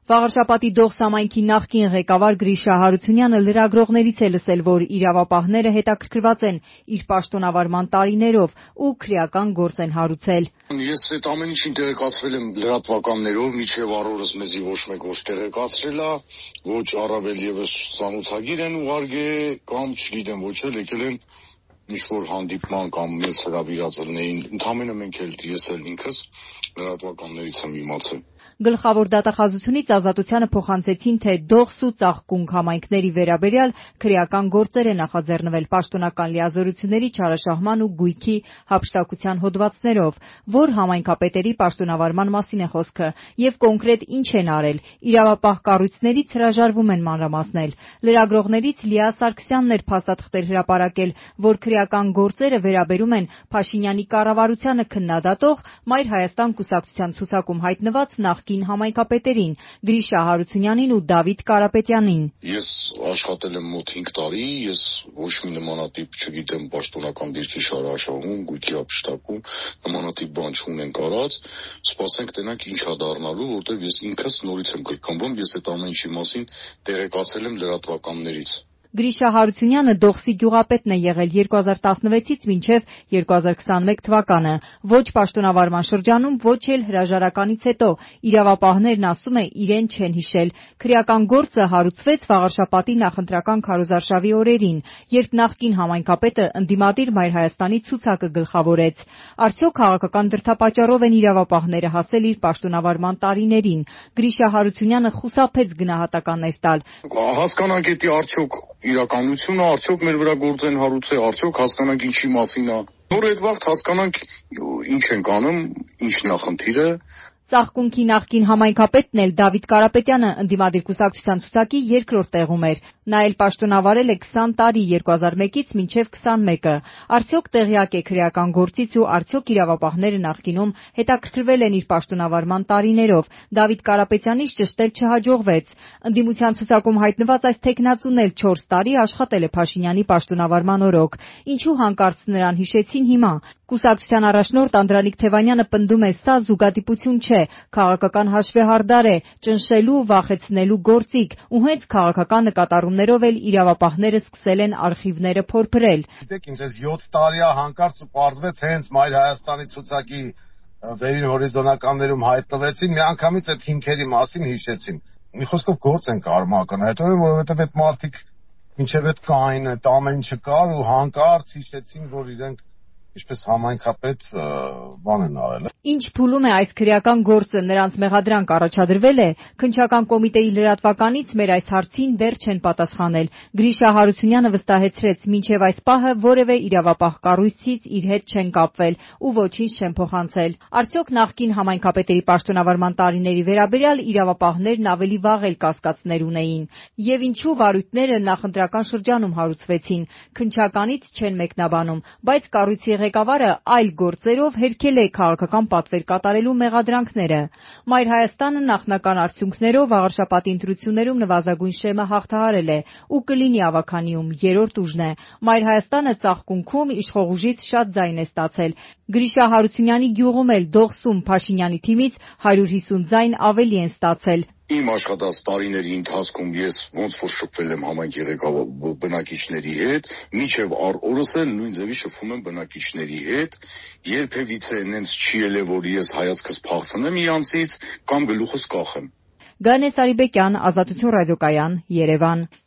Վաղարշապատի Դողս համայնքի նախկին ղեկավար Գրիշա Հարությունյանը լրագրողներից է լսել, որ իրավապահները հետաքրքրված են իր պաշտոնավարման տարիներով ու քրեական գործ են հարուցել։ Ես այդ ամեն ինչին տեղեկացվել եմ լրատվականներով, մինչև առօրս մեզի ոչ մեկ ոչ տեղեկացրել է, ոչ առավել եւս ցանոթագիր են ուղարկել կամ չգիտեմ ոչ էլ եկել են ինչ-որ հանդիպման կամ մեզ հրավիրածել էին, ընդամենը մենք էլ ես էլ ինքս լրատվականներից եմ իմացել։ Գլխավոր դատախազությունից Ազատությանը փոխանցեցին, թե Դողս ու Ծաղկունք համայնքների վերաբերյալ քրեական գործեր է նախաձեռնվել պաշտոնական լիազորությունների չարաշահման ու գույքի հափշտակության հոդվածներով, որ համայնքապետերի պաշտոնավարման մասին է խոսքը, եւ կոնկրետ ինչ են արել։ Իրավապահ կառույցներից հրաժարվում են մանրամասնել։ Լրագրողներից Լիա Սարգսյանն էր փաստաթղթեր հրապարակել, որ քրեական գործերը վերաբերում են Փաշինյանի կառավարությանը քննադատող Մայր Հայաստան կուսակցության ցուցակում հայտնված նախկին համայնքապետերին Գրիշա Հարությունյանին ու Դավիթ Կարապետյանին։ Ես աշխատել եմ մոտ 5 տարի, ես ոչ մի նմանատիպ, չգիտեմ, պաշտոնական դիրքի շարաշահում, գույքի հափշտակում, նմանատիպ բան չունենք արած, սպասենք տենանք ինչ է դառնալու, որտեղ ես ինքս նորից եմ կրկնվում, ես այդ ամեն ինչի մասին տեղեկացել եմ լրատվականներից։ Գրիշա Հարությունյանը Դողսի գյուղապետն է եղել 2016-ից մինչև 2021 թվականը, ոչ պաշտոնավարման շրջանում, ոչ էլ հրաժարականից հետո։ Իրավապահներն ասում է իրեն չեն հիշել։ Քրեական գործը հարուցվեց Վաղարշապատի նախընտրական քարոզարշավի օրերին, երբ նախկին համայնքապետը ընդդիմադիր Մայր Հայաստանի ցուցակը գլխավորեց։ Արդյոք քաղաքական դրդապատճառով են իրավապահները հասել իր պաշտոնավարման տարիներին։ Գրիշա Հարությունյանը խուսափեց գնահատականներ տալ։ Հասկանանք էդի արդյոք իրականությունը, արդյոք մեր վրա գործ են հարուցել, արդյոք հասկանանք ինչի մասին է։ Նոր այդ վաղ հասկանանք ինչ ենք անում, ինչն է խնդիրը։ Ծաղկունքի նախկին համայնքապետն էլ Դավիթ Կարապետյանը ընդդիմադիր կուսակցության ցուցակի երկրորդ տեղում էր։ Նա էլ պաշտոնավարել է 20 տարի 2001-ից մինչև 21-ը։ Արդյոք տեղյակ է քրեական գործից ու արդյոք իրավապահները նախկինում հետաքրքրվել են իր պաշտոնավարման տարիներով։ Դավիթ Կարապետյանից ճշտել չհաջողվեց։ Ընդդիմության ցուցակում հայտնված այս թեկնածուն էլ 4 տարի աշխատել է Փաշինյանի պաշտոնավարման օրոք։ Ինչու հանկարծ նրան հիշեցին հիմա։ Կուսակցության առաջնորդ Անդրանիկ Թևանյանը պնդում է, սա զուգադիպություն չէ, քաղաքական հաշվեհարդար է, ճնշելու, վախեցնելու գործիք, ու հենց քաղաքական նկատառումներով էլ իրավապահները սկսել են արխիվները փորփրել։ Գիտեք ինչ, այս 7 տարիա հանկարծ ու պարզվեց հենց Մայր Հայաստանի ցուցակի վերին հորիզոնականներում հայտնվեցին, միանգամից այդ հիմքերի մասին հիշեցին։ Մի խոսքով գործ են կարմական, հետո որովհետև այդ մարդիկ մինչև այդ կային, այդ ամեն ինչը կար ու հանկարծ հիշեցին, որ իրենք ինչպես համայնքապետ բան են արել։ Ինչ փուլում է այս քրեական գործը, նրանց մեղադրանք առաջադրվել է։ Քննչական կոմիտեի լրատվականից մեր այս հարցին դեռ չեն պատասխանել։ Գրիշա Հարությունյանը վստահեցրեց, մինչև այս պահը որևէ իրավապահ կառույցից իր հետ չեն կապվել ու ոչինչ չեն փոխանցել։ Արդյոք նախկին համայնքապետերի պաշտոնավարման տարիների վերաբերյալ իրավապահներն ավելի վաղ էլ կասկածներ ունեին։ Եվ ինչու վարույթները նախընտրական շրջանում հարուցվեցին։ Քննչականից չեն մեկնաբանում, բայց կառույցի ղեկավարը այլ գործերով հերքել է քաղաքական պատվեր կատարելու մեղադրանքները։ Մայր Հայաստանը նախնական արդյունքներով Վաղարշապատի ընտրություններում նվազագույն շեմը հաղթահարել է ու կլինի ավագանիում 3-րդ ուժն է։ Մայր Հայաստանը Ծաղկունքում իշխող ուժից շատ ձայն է ստացել։ Գրիշա Հարությունյանի գյուղում էլ Դողսում Փաշինյանի թիմից 150 ձայն ավելի են ստացել։ Իմ աշխատած տարիների ընթացքում ես ոնց որ շփվել եմ համայնքի ղեկավար բնակիչների հետ, մինչև օրս էլ նույն ձևի շփվում եմ բնակիչների հետ, երբևիցե այնց չի ելել, որ ես հայացքս փախցնեմ իրանցից կամ գլուխս կախեմ։ Գանե Սարիբեկյան, Ազատություն ռադիոկայան, Երևան։